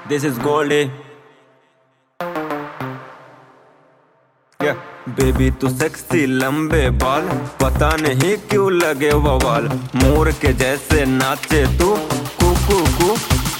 This is Goldie. Yeah. Baby तू sexy लंबे बाल, पता नहीं क्यों लगे बवाल, मोर के जैसे नाचे तू कू कू कू।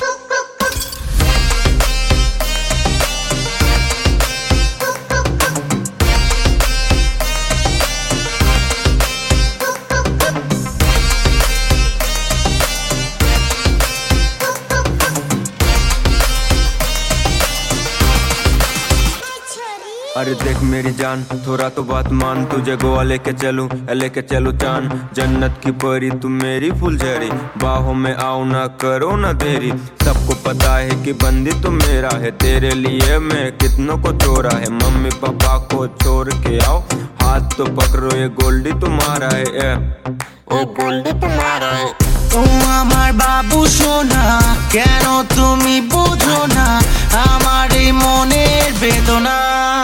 अरे देख मेरी जान, थोड़ा तो बात मान, तुझे गोवा लेके चलूं चांद। जन्नत की परी तू मेरी फुलझड़ी, बाहों में आओ ना करो ना देरी। सबको पता है कि बंदी तू मेरा है, तेरे लिए मैं कितनों को छोड़ा है। मम्मी पापा को छोड़ के आओ, हाथ तो पकड़ो, ये गोल्डी तुम्हारा है, ये गोल्डी तुम्हारा है। ও আমার বাবু সোনা, কেন তুমি বোঝো না আমার এই মনের বেদনা।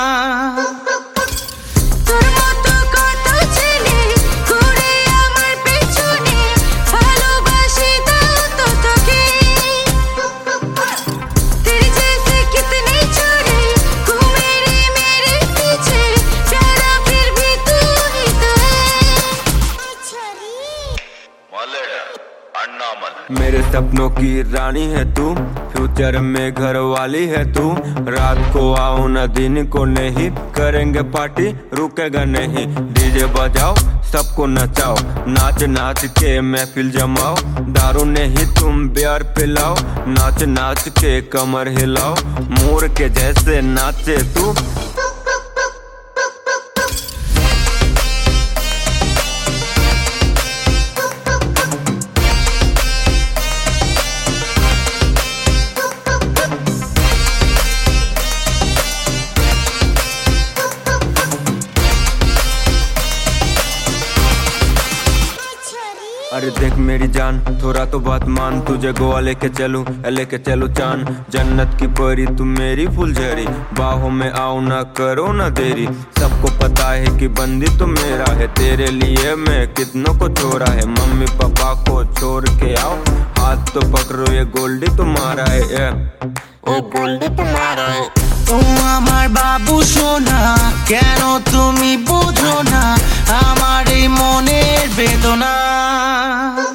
मेरे सपनों की रानी है तू, फ्यूचर में घर वाली है तू। रात को आओ ना दिन को नहीं, करेंगे पार्टी रुकेगा नहीं। डीजे बजाओ सबको नचाओ, नाच नाच के महफिल जमाओ। दारू नहीं तुम बियर पिलाओ, नाच नाच के कमर हिलाओ, मोर के जैसे नाचे तू। अरे देख मेरी जान, थोड़ा तो बात मान, तुझे गोवा लेके चलूं चांद। जन्नत की परी तू मेरी फुलझड़ी, बाहों में आओ ना करो ना देरी। सबको पता है कि बंदी तू मेरा है, तेरे लिए मैं कितनों को छोड़ा है। मम्मी पापा को छोड़ के आओ, हाथ तो पकड़ो, ये गोल्डी तुम्हारा है, ये गोल्डी तुम्हारा है। ও আমার বাবু সোনা, কেন তুমি বোঝো না আমার এই মনের বেদনা।